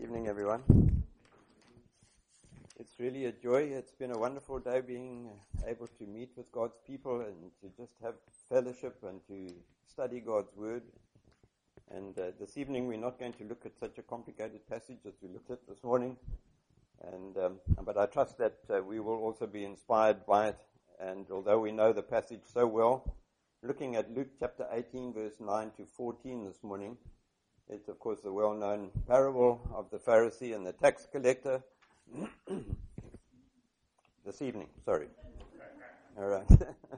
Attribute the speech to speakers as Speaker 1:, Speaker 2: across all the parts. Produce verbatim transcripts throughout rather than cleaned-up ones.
Speaker 1: evening, everyone. It's really a joy. It's been a wonderful day being able to meet with God's people and to just have fellowship and to study God's Word. And uh, this evening we're not going to look at such a complicated passage as we looked at this morning. And um, but I trust that uh, we will also be inspired by it. And although we know the passage so well, looking at Luke chapter eighteen, verse nine to fourteen this morning, it's, of course, the well-known parable of the Pharisee and the tax collector. This evening, sorry. All right.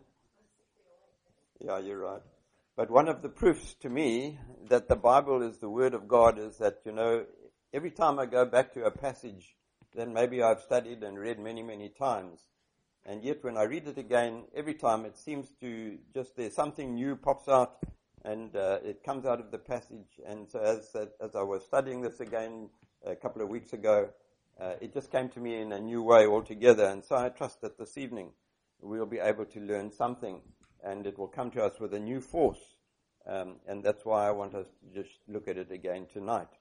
Speaker 1: Yeah, you're right. But one of the proofs to me that the Bible is the Word of God is that, you know, every time I go back to a passage, then maybe I've studied and read many, many times. And yet when I read it again, every time it seems to just, there's something new pops out. And uh, it comes out of the passage. And so as as I was studying this again a couple of weeks ago, uh, it just came to me in a new way altogether. And so I trust that this evening we'll be able to learn something. And it will come to us with a new force. Um, and that's why I want us to just look at it again tonight.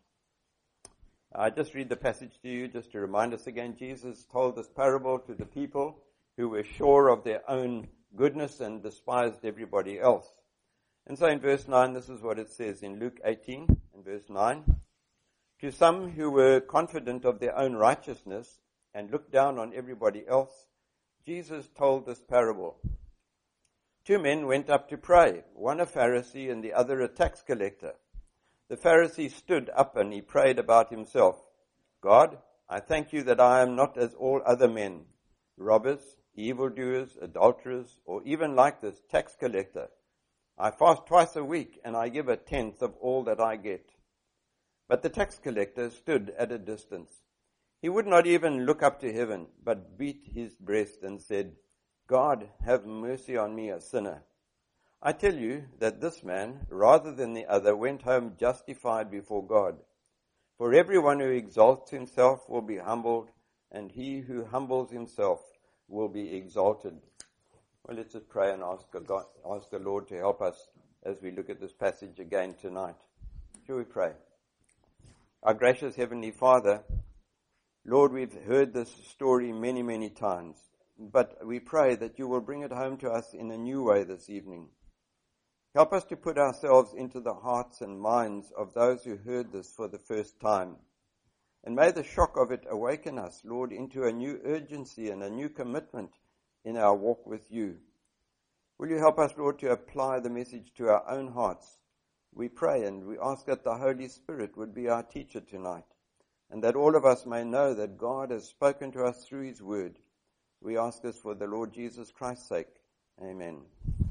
Speaker 1: I just read the passage to you just to remind us again. Jesus told this parable to the people who were sure of their own goodness and despised everybody else. And so in verse nine, this is what it says in Luke eighteen, in verse nine. To some who were confident of their own righteousness and looked down on everybody else, Jesus told this parable. Two men went up to pray, one a Pharisee and the other a tax collector. The Pharisee stood up and he prayed about himself. God, I thank you that I am not as all other men, robbers, evildoers, adulterers, or even like this tax collector. I fast twice a week, and I give a tenth of all that I get. But the tax collector stood at a distance. He would not even look up to heaven, but beat his breast and said, God, have mercy on me, a sinner. I tell you that this man, rather than the other, went home justified before God. For everyone who exalts himself will be humbled, and he who humbles himself will be exalted. Well, let's just pray and ask God, ask the Lord to help us as we look at this passage again tonight. Shall we pray? Our gracious Heavenly Father, Lord, we've heard this story many, many times, but we pray that you will bring it home to us in a new way this evening. Help us to put ourselves into the hearts and minds of those who heard this for the first time. And may the shock of it awaken us, Lord, into a new urgency and a new commitment in our walk with you. Will you help us, Lord, to apply the message to our own hearts? We pray and we ask that the Holy Spirit would be our teacher tonight, and that all of us may know that God has spoken to us through his word. We ask this for the Lord Jesus Christ's sake. Amen.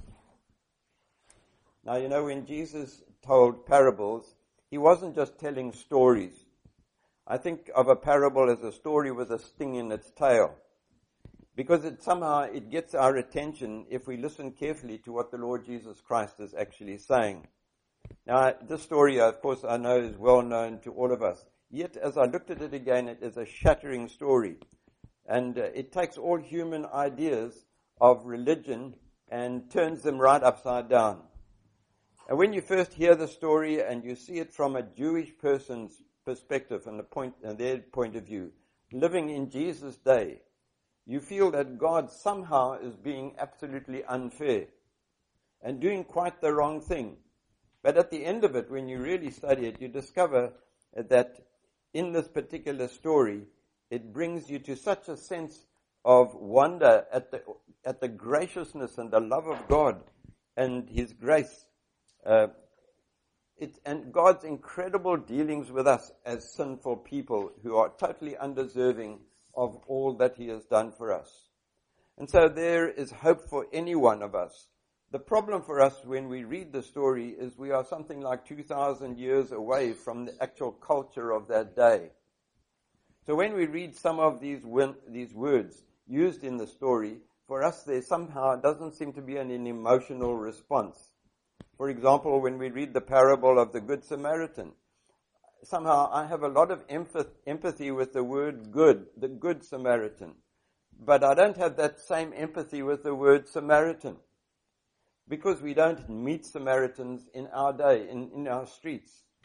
Speaker 1: Now, you know, when Jesus told parables, he wasn't just telling stories. I think of a parable as a story with a sting in its tail. Because it somehow it gets our attention if we listen carefully to what the Lord Jesus Christ is actually saying. Now, this story, of course, I know is well known to all of us. Yet, as I looked at it again, it is a shattering story. And uh, it takes all human ideas of religion and turns them right upside down. And when you first hear the story and you see it from a Jewish person's perspective and, the point, and their point of view, living in Jesus' day, you feel that God somehow is being absolutely unfair and doing quite the wrong thing. But at the end of it, when you really study it, you discover that in this particular story, it brings you to such a sense of wonder at the at the graciousness and the love of God and his grace. Uh, it, and God's incredible dealings with us as sinful people who are totally undeserving of all that he has done for us. And so there is hope for any one of us. The problem for us when we read the story is we are something like two thousand years away from the actual culture of that day. So when we read some of these these words used in the story, for us there somehow doesn't seem to be an, an emotional response. For example, when we read the parable of the Good Samaritan, somehow I have a lot of empathy with the word good, the Good Samaritan. But I don't have that same empathy with the word Samaritan. Because we don't meet Samaritans in our day, in, in our streets.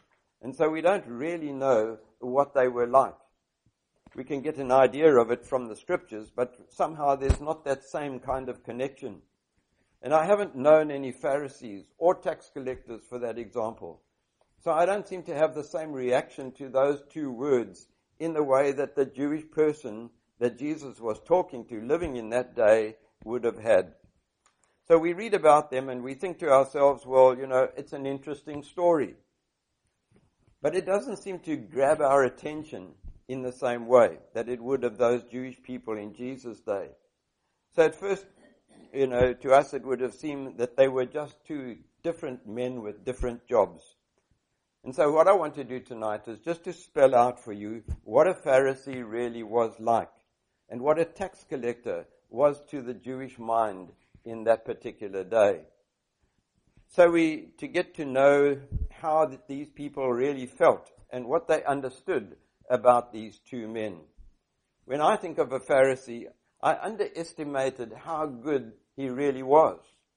Speaker 1: And so we don't really know what they were like. We can get an idea of it from the scriptures, but somehow there's not that same kind of connection. And I haven't known any Pharisees or tax collectors for that example. So I don't seem to have the same reaction to those two words in the way that the Jewish person that Jesus was talking to, living in that day, would have had. So we read about them and we think to ourselves, well, you know, it's an interesting story. But it doesn't seem to grab our attention in the same way that it would of those Jewish people in Jesus' day. So at first, you know, to us it would have seemed that they were just two different men with different jobs. And so what I want to do tonight is just to spell out for you what a Pharisee really was like and what a tax collector was to the Jewish mind in that particular day. So we, to get to know how that these people really felt and what they understood about these two men. When I think of a Pharisee, I underestimated how good he really was.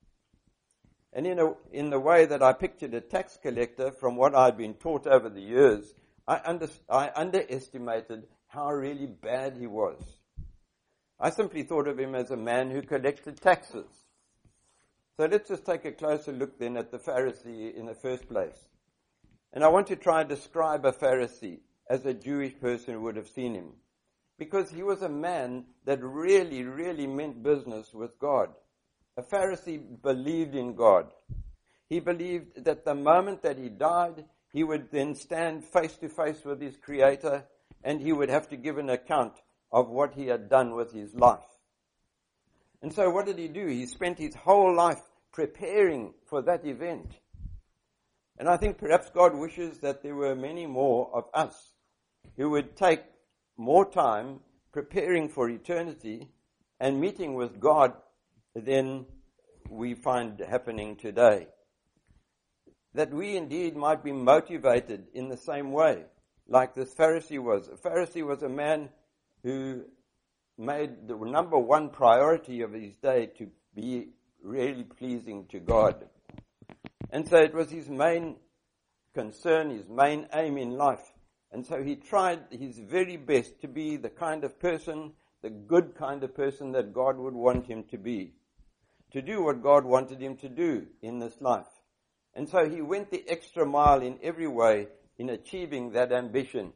Speaker 1: And in, a, in the way that I pictured a tax collector from what I'd been taught over the years, I, under, I underestimated how really bad he was. I simply thought of him as a man who collected taxes. So let's just take a closer look then at the Pharisee in the first place. And I want to try and describe a Pharisee as a Jewish person would have seen him. Because he was a man that really, really meant business with God. A Pharisee believed in God. He believed that the moment that he died, he would then stand face to face with his Creator and he would have to give an account of what he had done with his life. And so what did he do? He spent his whole life preparing for that event. And I think perhaps God wishes that there were many more of us who would take more time preparing for eternity and meeting with God than we find happening today. That we indeed might be motivated in the same way, like this Pharisee was. A Pharisee was a man who made the number one priority of his day to be really pleasing to God. And so it was his main concern, his main aim in life. And so he tried his very best to be the kind of person, the good kind of person that God would want him to be. To do what God wanted him to do in this life. And so he went the extra mile in every way in achieving that ambition.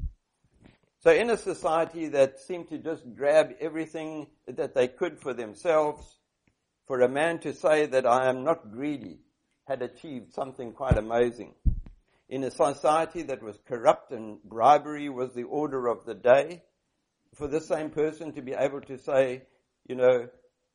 Speaker 1: So in a society that seemed to just grab everything that they could for themselves, for a man to say that I am not greedy had achieved something quite amazing. In a society that was corrupt and bribery was the order of the day, for this same person to be able to say, you know,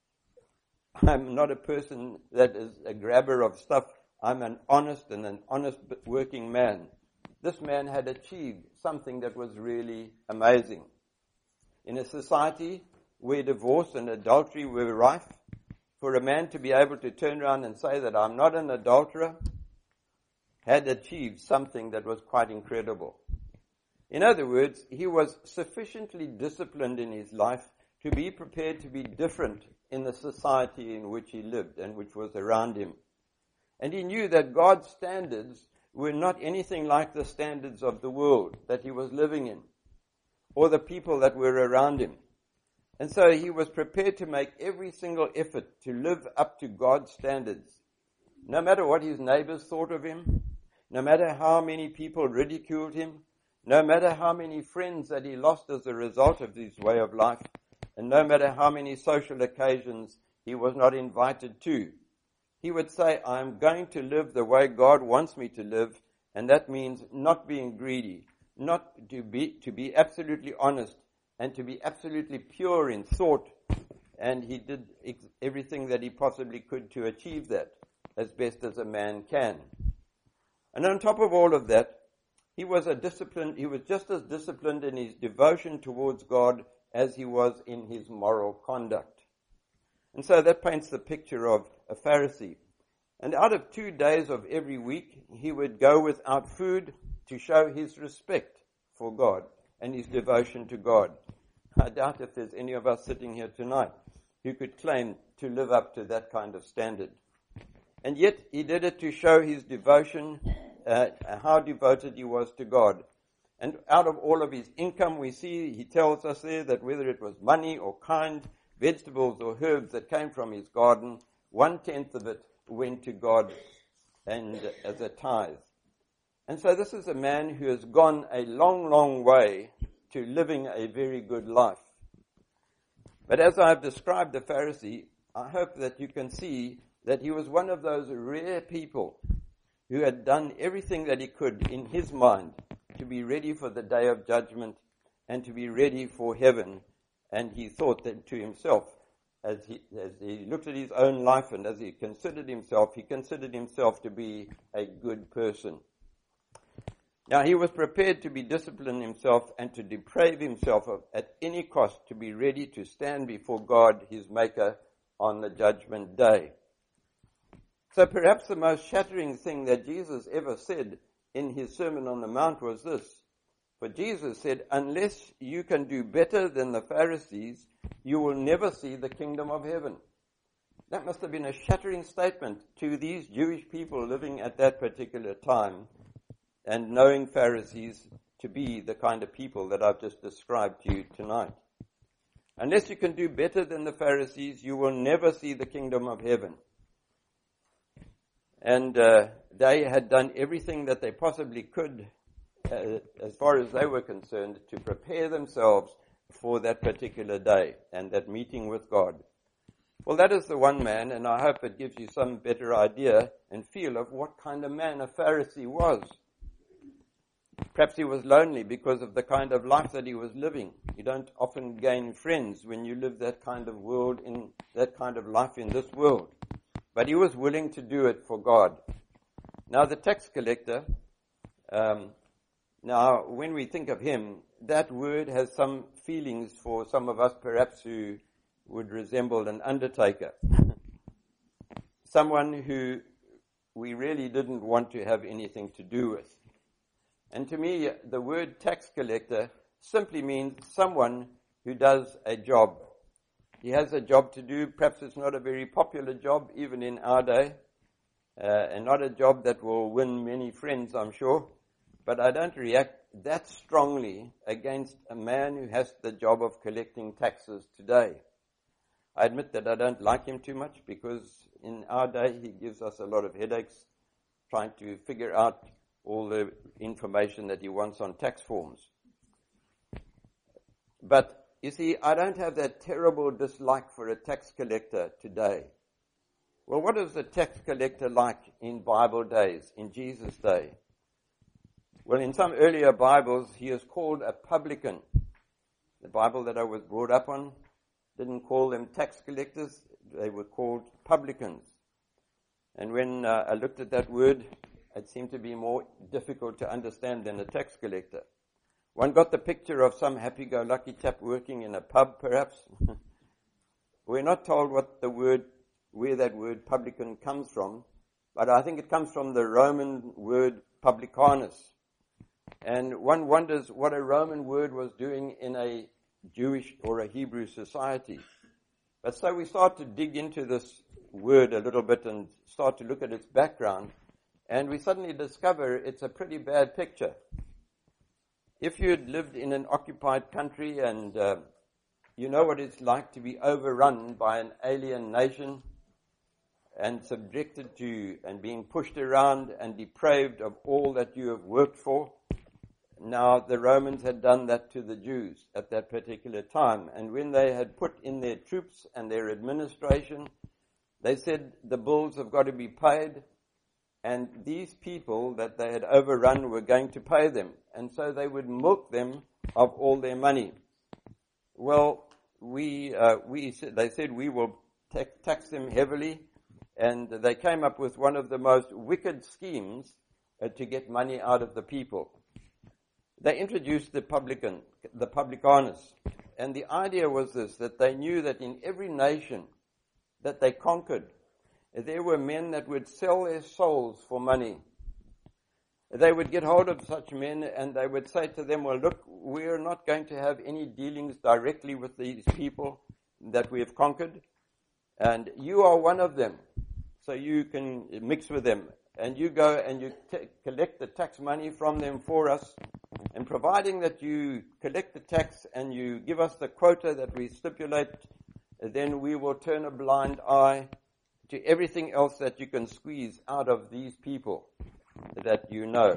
Speaker 1: I'm not a person that is a grabber of stuff, I'm an honest and an honest working man. This man had achieved something that was really amazing. In a society where divorce and adultery were rife, for a man to be able to turn around and say that I'm not an adulterer, had achieved something that was quite incredible. In other words, he was sufficiently disciplined in his life to be prepared to be different in the society in which he lived and which was around him. And he knew that God's standards were not anything like the standards of the world that he was living in, or the people that were around him. And so he was prepared to make every single effort to live up to God's standards, no matter what his neighbors thought of him, no matter how many people ridiculed him, no matter how many friends that he lost as a result of his way of life, and no matter how many social occasions he was not invited to. He would say, I'm going to live the way God wants me to live, and that means not being greedy, not to be, to be absolutely honest, and to be absolutely pure in thought. And he did ex- everything that he possibly could to achieve that, as best as a man can. And on top of all of that, he was a disciplined, he was just as disciplined in his devotion towards God as he was in his moral conduct. And so that paints the picture of a Pharisee. And out of two days of every week, he would go without food to show his respect for God and his devotion to God. I doubt if there's any of us sitting here tonight who could claim to live up to that kind of standard. And yet he did it to show his devotion uh, how devoted he was to God. And out of all of his income, we see, he tells us there that whether it was money or kind, vegetables or herbs that came from his garden, one-tenth of it went to God and as a tithe. And so this is a man who has gone a long, long way to living a very good life. But as I've described the Pharisee, I hope that you can see that he was one of those rare people who had done everything that he could in his mind to be ready for the day of judgment and to be ready for heaven. And he thought that to himself, as he, as he looked at his own life and as he considered himself, he considered himself to be a good person. Now, he was prepared to be disciplined himself and to deprave himself of, at any cost, to be ready to stand before God, his Maker, on the judgment day. So perhaps the most shattering thing that Jesus ever said in his Sermon on the Mount was this. For Jesus said, unless you can do better than the Pharisees, you will never see the kingdom of heaven. That must have been a shattering statement to these Jewish people living at that particular time and knowing Pharisees to be the kind of people that I've just described to you tonight. Unless you can do better than the Pharisees, you will never see the kingdom of heaven. And uh, they had done everything that they possibly could, uh, as far as they were concerned, to prepare themselves for that particular day and that meeting with God. Well, that is the one man, and I hope it gives you some better idea and feel of what kind of man a Pharisee was. Perhaps he was lonely because of the kind of life that he was living. You don't often gain friends when you live that kind of world in that kind of life in this world. But he was willing to do it for God. Now the tax collector, um, now when we think of him, that word has some feelings for some of us perhaps who would resemble an undertaker. Someone who we really didn't want to have anything to do with. And to me, the word tax collector simply means someone who does a job. He has a job to do. Perhaps it's not a very popular job, even in our day, uh, and not a job that will win many friends, I'm sure. But I don't react that strongly against a man who has the job of collecting taxes today. I admit that I don't like him too much because in our day he gives us a lot of headaches trying to figure out all the information that he wants on tax forms. But, you see, I don't have that terrible dislike for a tax collector today. Well, what is a tax collector like in Bible days, in Jesus' day? Well, in some earlier Bibles, he is called a publican. The Bible that I was brought up on didn't call them tax collectors, they were called publicans. And when uh, I looked at that word, it seemed to be more difficult to understand than a tax collector. One got the picture of some happy-go-lucky chap working in a pub, perhaps. We're not told what the word, where that word publican comes from, but I think it comes from the Roman word publicanus. And one wonders what a Roman word was doing in a Jewish or a Hebrew society. But so we start to dig into this word a little bit and start to look at its background. And we suddenly discover it's a pretty bad picture. If you had lived in an occupied country and uh, you know what it's like to be overrun by an alien nation and subjected to and being pushed around and depraved of all that you have worked for. Now, the Romans had done that to the Jews at that particular time. And when they had put in their troops and their administration, they said the bills have got to be paid. And these people that they had overrun were going to pay them. And so they would milk them of all their money. Well, we, uh, we said, they said we will tax, tax them heavily. And they came up with one of the most wicked schemes uh, to get money out of the people. They introduced the publican, the publicanus. And the idea was this, that they knew that in every nation that they conquered, there were men that would sell their souls for money. They would get hold of such men and they would say to them, well, look, we're not going to have any dealings directly with these people that we have conquered. And you are one of them. So you can mix with them. and you go and you t- collect the tax money from them for us, and providing that you collect the tax and you give us the quota that we stipulate, then we will turn a blind eye to everything else that you can squeeze out of these people that you know.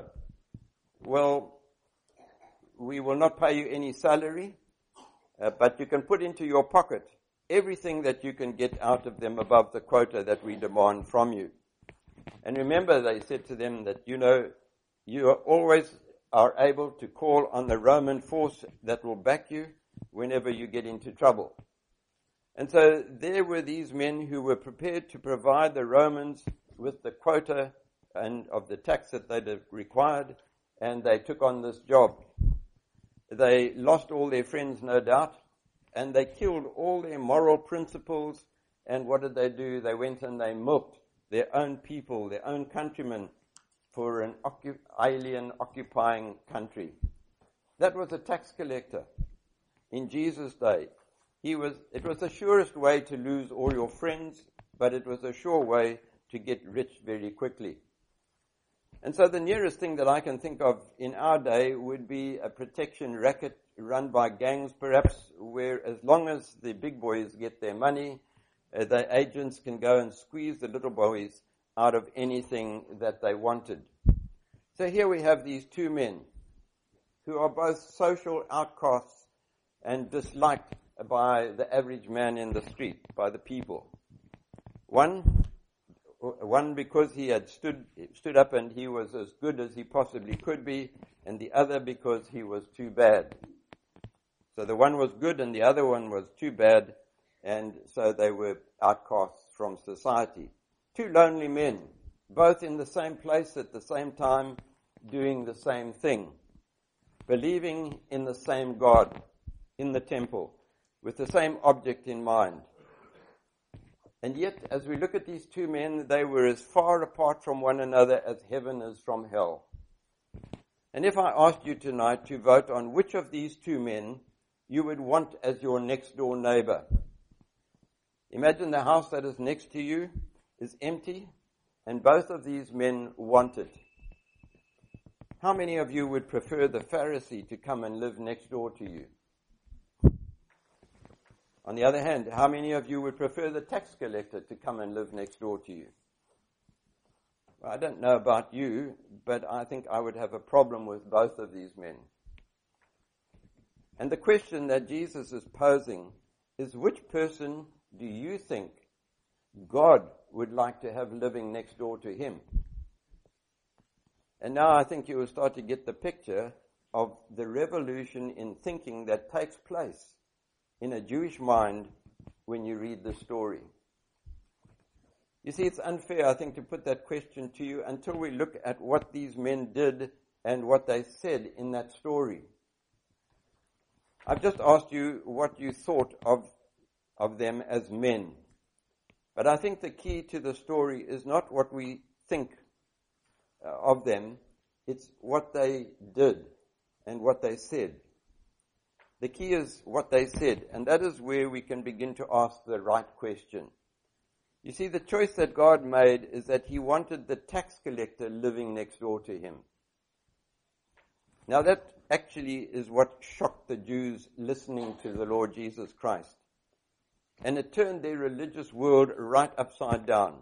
Speaker 1: Well, we will not pay you any salary, uh, but you can put into your pocket everything that you can get out of them above the quota that we demand from you. And remember, they said to them that, you know, you are always are able to call on the Roman force that will back you whenever you get into trouble. And so there were these men who were prepared to provide the Romans with the quota and of the tax that they required, and they took on this job. They lost all their friends, no doubt, and they killed all their moral principles. And what did they do? They went and they milked their own people, their own countrymen, for an occup- alien occupying country. That was a tax collector in Jesus' day. He was. It was the surest way to lose all your friends, but it was a sure way to get rich very quickly. And so the nearest thing that I can think of in our day would be a protection racket run by gangs, perhaps, where as long as the big boys get their money, uh, the agents can go and squeeze the little boys out of anything that they wanted. So here we have these two men who are both social outcasts and disliked by the average man in the street, by the people. One, one because he had stood, stood up and he was as good as he possibly could be, and the other because he was too bad. So the one was good and the other one was too bad, and so they were outcasts from society. Two lonely men, both in the same place at the same time, doing the same thing, believing in the same God, in the temple, with the same object in mind. And yet, as we look at these two men, they were as far apart from one another as heaven is from hell. And if I asked you tonight to vote on which of these two men you would want as your next door neighbor, imagine the house that is next to you is empty, and both of these men want it. How many of you would prefer the Pharisee to come and live next door to you? On the other hand, how many of you would prefer the tax collector to come and live next door to you? Well, I don't know about you, but I think I would have a problem with both of these men. And the question that Jesus is posing is, which person do you think God would like to have living next door to him? And now I think you will start to get the picture of the revolution in thinking that takes place in a Jewish mind when you read the story. You see, it's unfair, I think, to put that question to you until we look at what these men did and what they said in that story. I've just asked you what you thought of, of them as men. But I think the key to the story is not what we think uh, of them, it's what they did and what they said. The key is what they said, and that is where we can begin to ask the right question. You see, the choice that God made is that he wanted the tax collector living next door to him. Now that actually is what shocked the Jews listening to the Lord Jesus Christ. And it turned their religious world right upside down.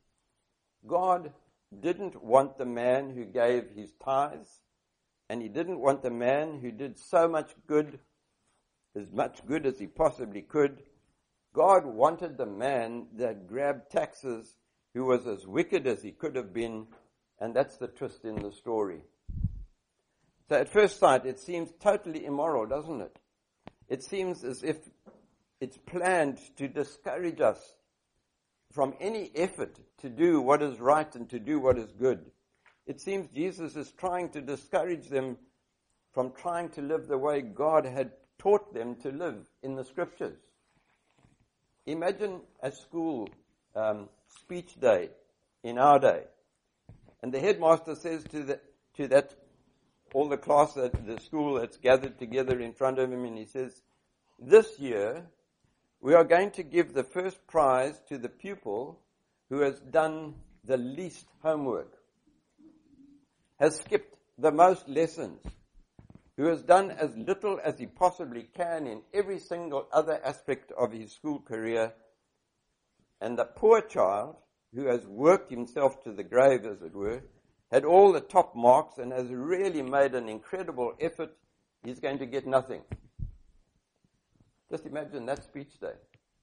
Speaker 1: God didn't want the man who gave his tithes, and he didn't want the man who did so much good, as much good as he possibly could. God wanted the man that grabbed taxes, who was as wicked as he could have been, and that's the twist in the story. So at first sight, it seems totally immoral, doesn't it? It seems as if it's planned to discourage us from any effort to do what is right and to do what is good. It seems Jesus is trying to discourage them from trying to live the way God had taught them to live in the scriptures. Imagine a school um, speech day in our day, and the headmaster says to the to that all the class that the school that's gathered together in front of him, and he says, "This year we are going to give the first prize to the pupil who has done the least homework." has skipped the most lessons, who has done as little as he possibly can in every single other aspect of his school career, and the poor child, who has worked himself to the grave, as it were, had all the top marks and has really made an incredible effort, he's going to get nothing. Just imagine that speech day.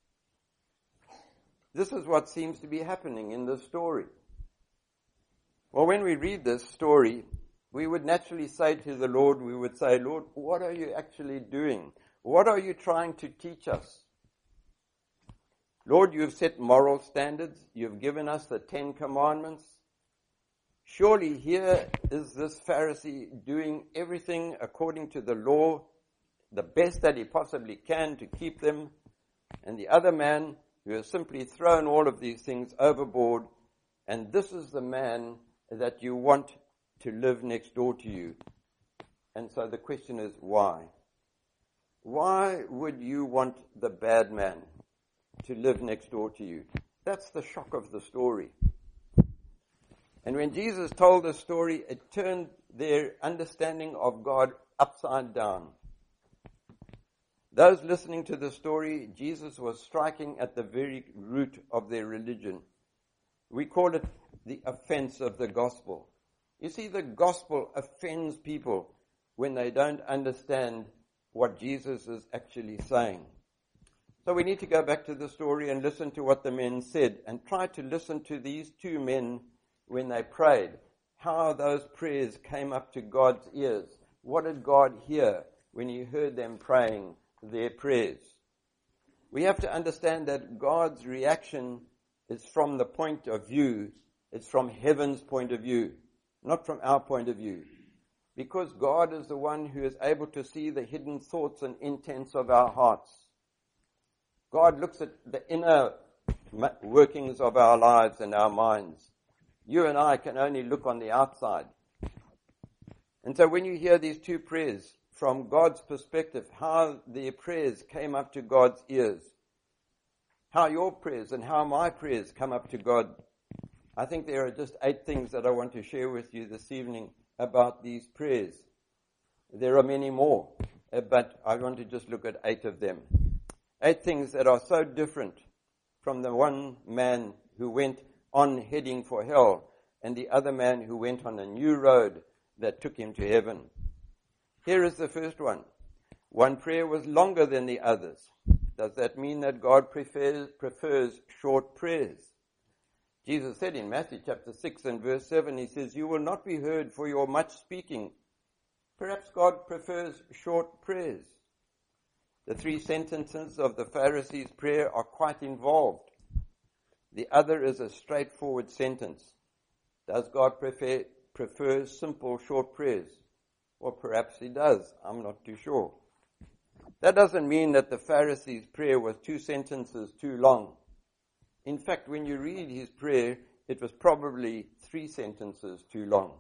Speaker 1: This is what seems to be happening in this story. Well, when we read this story, we would naturally say to the Lord, we would say, Lord, what are you actually doing? What are you trying to teach us? Lord, you have set moral standards. You have given us the Ten Commandments. Surely here is this Pharisee doing everything according to the law, the best that he possibly can to keep them, and the other man who has simply thrown all of these things overboard, and this is the man that you want to live next door to you. And so the question is, why? Why would you want the bad man to live next door to you? That's the shock of the story. And when Jesus told the story, it turned their understanding of God upside down. Those listening to the story, Jesus was striking at the very root of their religion. We call it the offense of the gospel. You see, the gospel offends people when they don't understand what Jesus is actually saying. So we need to go back to the story and listen to what the men said, and try to listen to these two men when they prayed, how those prayers came up to God's ears. What did God hear when he heard them praying their prayers? We have to understand that God's reaction is from the point of view, it's from heaven's point of view, not from our point of view. Because God is the one who is able to see the hidden thoughts and intents of our hearts. God looks at the inner workings of our lives and our minds. You and I can only look on the outside. And so when you hear these two prayers, from God's perspective, how their prayers came up to God's ears, how your prayers and how my prayers come up to God, I think there are just eight things that I want to share with you this evening about these prayers. There are many more, but I want to just look at eight of them. Eight things that are so different from the one man who went on heading for hell and the other man who went on a new road that took him to heaven. Here is the first one. One prayer was longer than the others. Does that mean that God prefers, prefers short prayers? Jesus said in Matthew chapter six and verse seven, he says, you will not be heard for your much speaking. Perhaps God prefers short prayers. The three sentences of the Pharisees' prayer are quite involved. The other is a straightforward sentence. Does God prefer, prefer simple short prayers? Or perhaps he does. I'm not too sure. That doesn't mean that the Pharisees' prayer was two sentences too long. In fact, when you read his prayer, it was probably three sentences too long.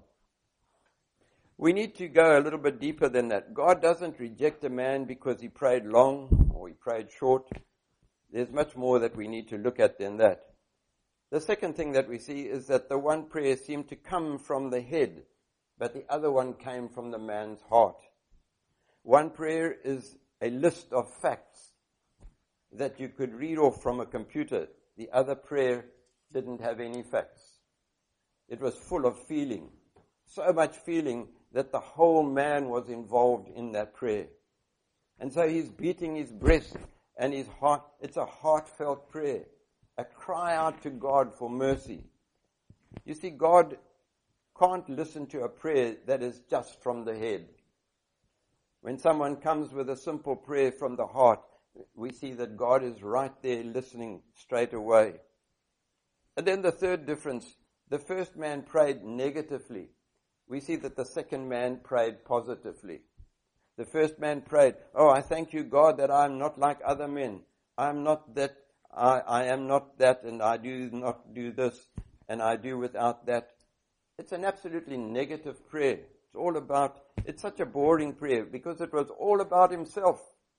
Speaker 1: We need to go a little bit deeper than that. God doesn't reject a man because he prayed long or he prayed short. There's much more that we need to look at than that. The second thing that we see is that the one prayer seemed to come from the head, but the other one came from the man's heart. One prayer is a list of facts that you could read off from a computer. The other prayer didn't have any facts. It was full of feeling, so much feeling that the whole man was involved in that prayer. And so he's beating his breast and his heart. It's a heartfelt prayer, a cry out to God for mercy. You see, God can't listen to a prayer that is just from the head. When someone comes with a simple prayer from the heart, we see that God is right there listening straight away. And then the third difference, the first man prayed negatively. We see that the second man prayed positively. The first man prayed, oh, I thank you, God, that I am not like other men. I am not that, I, I am not that, and I do not do this, and I do without that. It's an absolutely negative prayer. It's all about, it's such a boring prayer because it was all about himself.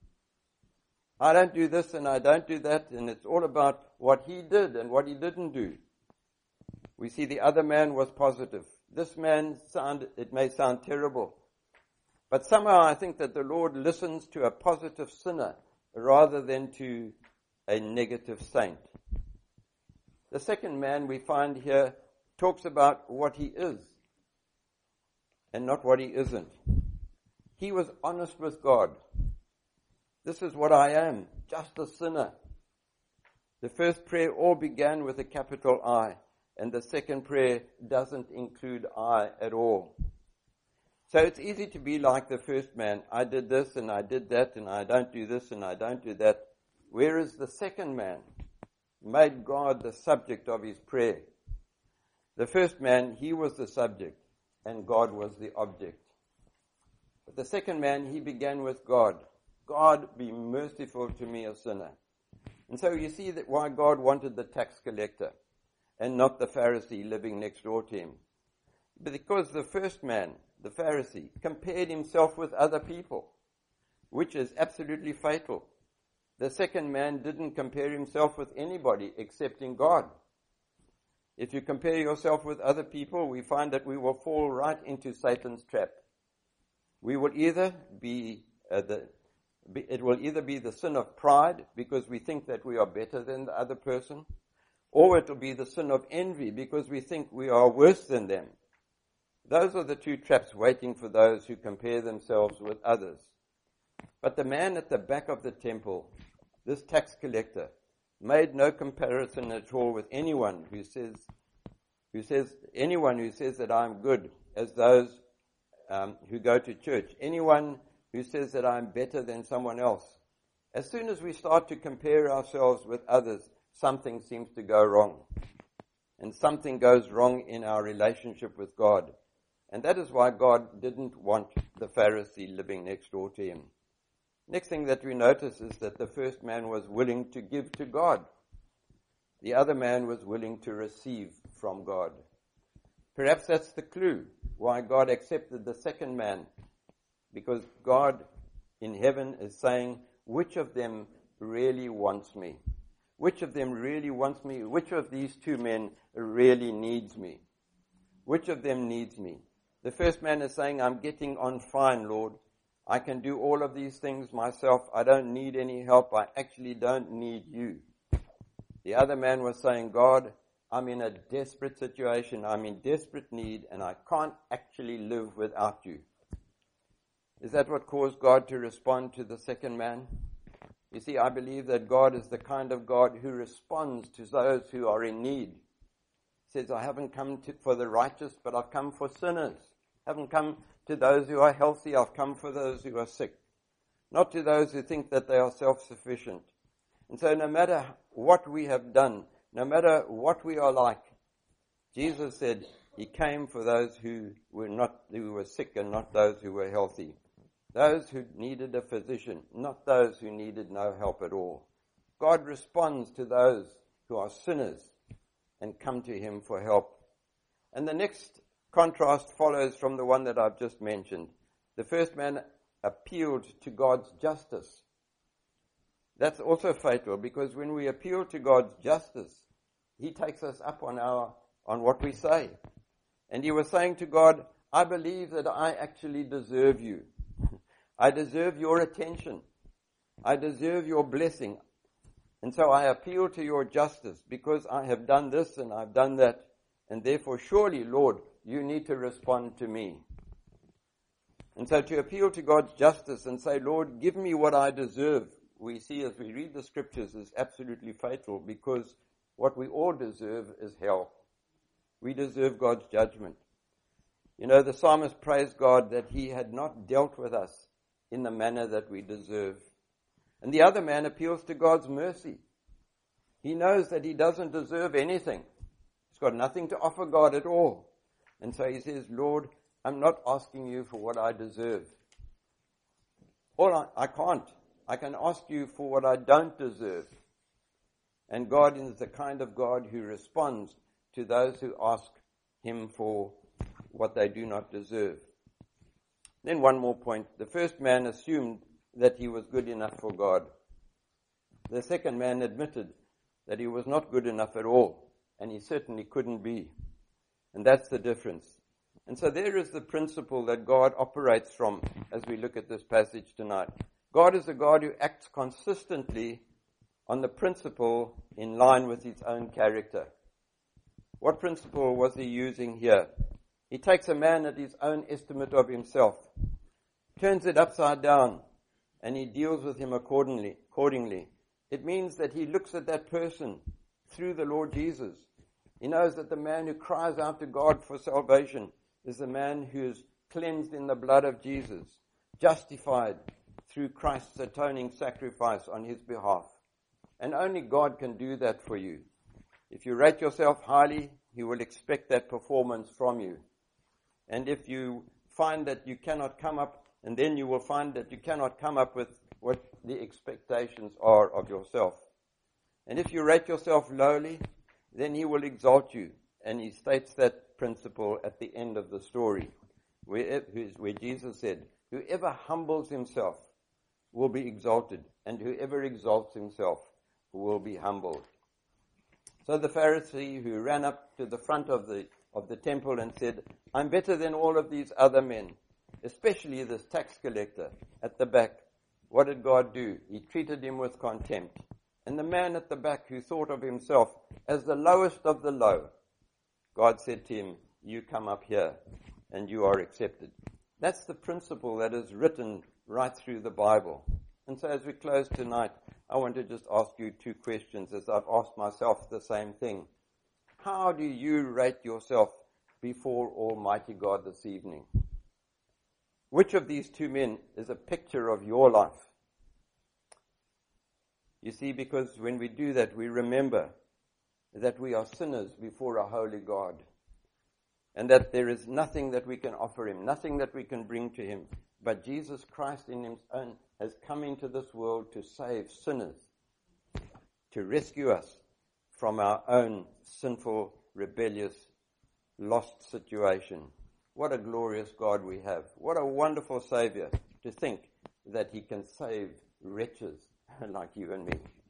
Speaker 1: I don't do this and I don't do that, and it's all about what he did and what he didn't do. We see the other man was positive. this man sound, it may sound terrible, but somehow I think that the Lord listens to a positive sinner rather than to a negative saint. The second man we find here talks about what he is and not what he isn't. He was honest with God. This is what I am, just a sinner. The first prayer all began with a capital I, and the second prayer doesn't include I at all. So it's easy to be like the first man. I did this and I did that and I don't do this and I don't do that. Whereas the second man made God the subject of his prayer. The first man, he was the subject and God was the object. But the second man, he began with God. God, be merciful to me, a sinner. And so you see that why God wanted the tax collector and not the Pharisee living next door to him. Because the first man, the Pharisee, compared himself with other people, which is absolutely fatal. The second man didn't compare himself with anybody excepting God. If you compare yourself with other people, we find that we will fall right into Satan's trap. We will either be, uh, the, be, it will either be the sin of pride because we think that we are better than the other person, or it will be the sin of envy because we think we are worse than them. Those are the two traps waiting for those who compare themselves with others. But the man at the back of the temple, this tax collector, made no comparison at all with anyone who says, who says, anyone who says that I'm good, as those um, who go to church, anyone who says that I'm better than someone else. As soon as we start to compare ourselves with others, something seems to go wrong. And something goes wrong in our relationship with God. And that is why God didn't want the Pharisee living next door to him. Next thing that we notice is that the first man was willing to give to God. The other man was willing to receive from God. Perhaps that's the clue why God accepted the second man. Because God in heaven is saying, which of them really wants me? Which of them really wants me? Which of these two men really needs me? Which of them needs me? The first man is saying, I'm getting on fine, Lord. I can do all of these things myself. I don't need any help. I actually don't need you. The other man was saying, God, I'm in a desperate situation. I'm in desperate need, and I can't actually live without you. Is that what caused God to respond to the second man? You see, I believe that God is the kind of God who responds to those who are in need. He says, I haven't come to, for the righteous, but I've come for sinners. I haven't come to those who are healthy. I've come for those who are sick. Not to those who think that they are self-sufficient. And so no matter what we have done, no matter what we are like, Jesus said he came for those who were not, who were sick and not those who were healthy. Those who needed a physician, not those who needed no help at all. God responds to those who are sinners and come to him for help. And the next contrast follows from the one that I've just mentioned. The first man appealed to God's justice. That's also fatal, because when we appeal to God's justice, he takes us up on our on what we say. And he was saying to God, I believe that I actually deserve you. I deserve your attention. I deserve your blessing. And so I appeal to your justice because I have done this and I've done that. And therefore, surely, Lord, you need to respond to me. And so to appeal to God's justice and say, Lord, give me what I deserve, we see as we read the scriptures is absolutely fatal, because what we all deserve is hell. We deserve God's judgment. You know, the psalmist praised God that he had not dealt with us in the manner that we deserve. And the other man appeals to God's mercy. He knows that he doesn't deserve anything. He's got nothing to offer God at all. And so he says, Lord, I'm not asking you for what I deserve. All I, I can't. I can ask you for what I don't deserve. And God is the kind of God who responds to those who ask him for what they do not deserve. Then one more point. The first man assumed that he was good enough for God. The second man admitted that he was not good enough at all, and he certainly couldn't be. And that's the difference. And so there is the principle that God operates from as we look at this passage tonight. God is a God who acts consistently on the principle in line with his own character. What principle was he using here? He takes a man at his own estimate of himself, turns it upside down, and he deals with him accordingly. accordingly. It means that he looks at that person through the Lord Jesus. He knows that the man who cries out to God for salvation is the man who is cleansed in the blood of Jesus, justified through Christ's atoning sacrifice on his behalf. And only God can do that for you. If you rate yourself highly, he will expect that performance from you. And if you find that you cannot come up, and then you will find that you cannot come up with what the expectations are of yourself. And if you rate yourself lowly, then he will exalt you. And he states that principle at the end of the story, where, where Jesus said, whoever humbles himself will be exalted, and whoever exalts himself will be humbled. So the Pharisee who ran up to the front of the of the temple and said, I'm better than all of these other men, especially this tax collector at the back. What did God do? He treated him with contempt. And the man at the back who thought of himself as the lowest of the low, God said to him, you come up here and you are accepted. That's the principle that is written right through the Bible. And so as we close tonight, I want to just ask you two questions as I've asked myself the same thing. How do you rate yourself before Almighty God this evening? Which of these two men is a picture of your life? You see, because when we do that, we remember that we are sinners before a holy God, and that there is nothing that we can offer him, nothing that we can bring to him. But Jesus Christ in his own has come into this world to save sinners, to rescue us from our own sinful, rebellious, lost situation. What a glorious God we have. What a wonderful Savior to think that he can save wretches like you and me.